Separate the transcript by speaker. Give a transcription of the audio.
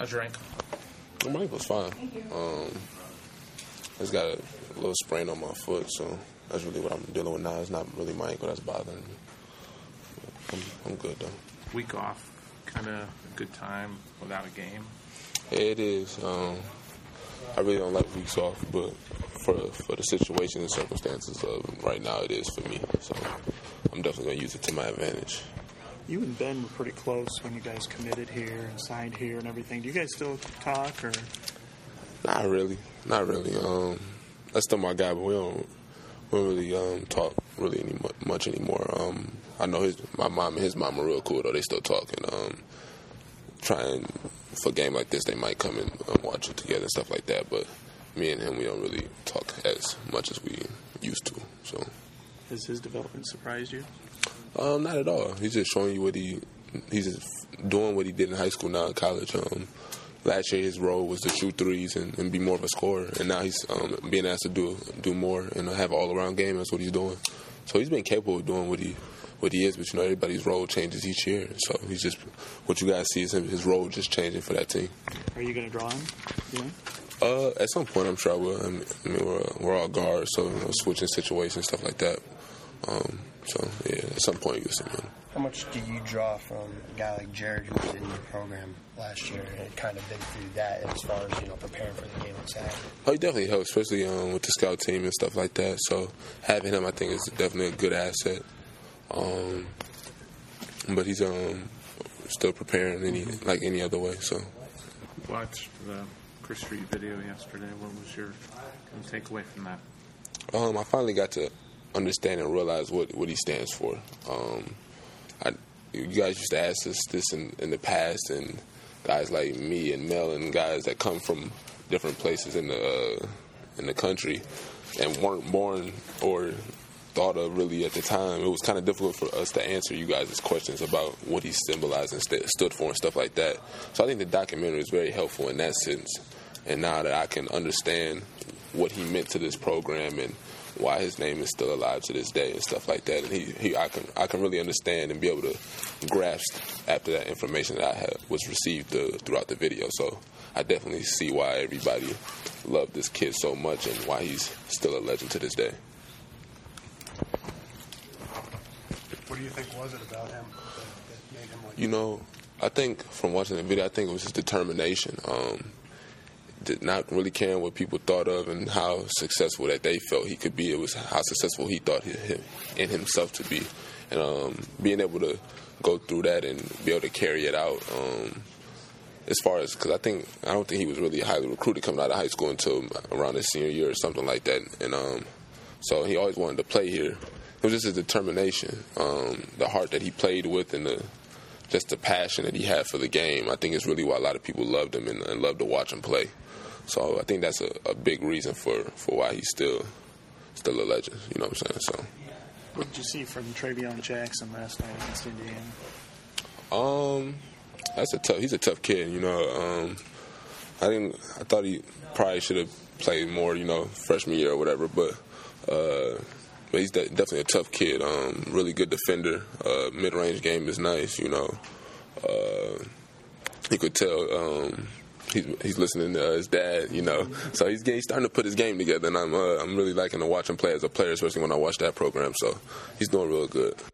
Speaker 1: How's your ankle?
Speaker 2: My ankle's fine. It's got a little sprain on my foot, so that's really what I'm dealing with now. It's not really my ankle that's bothering me. I'm good, though.
Speaker 1: Week off, kind of a good time without a game?
Speaker 2: Yeah, it is. I really don't like weeks off, but for the situation and circumstances of right now, it is for me. So I'm definitely going to use it to my advantage.
Speaker 3: You and Ben were pretty close when you guys committed here and signed here and everything. Do you guys still talk, or?
Speaker 2: Not really. That's still my guy, but we don't really talk really much anymore. I know my mom and his mom are real cool, though. They still talk, and trying for a game like this, they might come and watch it together and stuff like that. But me and him, we don't really talk as much as we used to. So,
Speaker 3: has his development surprised you?
Speaker 2: Not at all. He's just showing you he's just doing what he did in high school now in college. Last year his role was to shoot threes and be more of a scorer, and now he's being asked to do more and have an all-around game. That's what he's doing. So he's been capable of doing what he is, but everybody's role changes each year. So he's just, what you guys see is his role just changing for that team.
Speaker 3: Are you going to draw him?
Speaker 2: Yeah. At some point, I'm sure I will. I mean, we're all guards, so switching situations, stuff like that. So yeah, at some point you'll see him.
Speaker 4: How much do you draw from a guy like Jared, who was in your program last year and had kind of been through that as far as preparing for the game on Saturday?
Speaker 2: Oh, he definitely helps, especially with the scout team and stuff like that. So having him, I think, is definitely a good asset. But he's still preparing like any other way. So
Speaker 1: Watched the Chris Street video yesterday. What was your takeaway from that?
Speaker 2: I finally got to understand and realize what he stands for. You guys used to ask us this in the past, and guys like me and Mel and guys that come from different places in the country and weren't born or thought of really at the time. It was kind of difficult for us to answer you guys' questions about what he symbolized and stood for and stuff like that. So I think the documentary is very helpful in that sense. And now that I can understand what he meant to this program and why his name is still alive to this day and stuff like that, and I can really understand and be able to grasp after that information that was received throughout the video. So I definitely see why everybody loved this kid so much and why he's still a legend to this day.
Speaker 4: What do you think was it about him that made him like
Speaker 2: I think from watching the video, I think it was his determination. Not really caring what people thought of and how successful that they felt he could be. It was how successful he thought in himself to be. And being able to go through that and be able to carry it out as far as, because I don't think he was really highly recruited coming out of high school until around his senior year or something like that. And so he always wanted to play here. It was just his determination, the heart that he played with, and just the passion that he had for the game. I think is really why a lot of people loved him and loved to watch him play. So I think that's a big reason for why he's still a legend. You know what I'm saying? So.
Speaker 3: What did you see from Travion Jackson last night against Indiana?
Speaker 2: He's a tough kid. I thought he probably should have played more. Freshman year or whatever, but he's definitely a tough kid. Really good defender. Mid-range game is nice. You could tell. He's listening to his dad, So he's starting to put his game together, and I'm really liking to watch him play as a player, especially when I watch that program. So he's doing real good.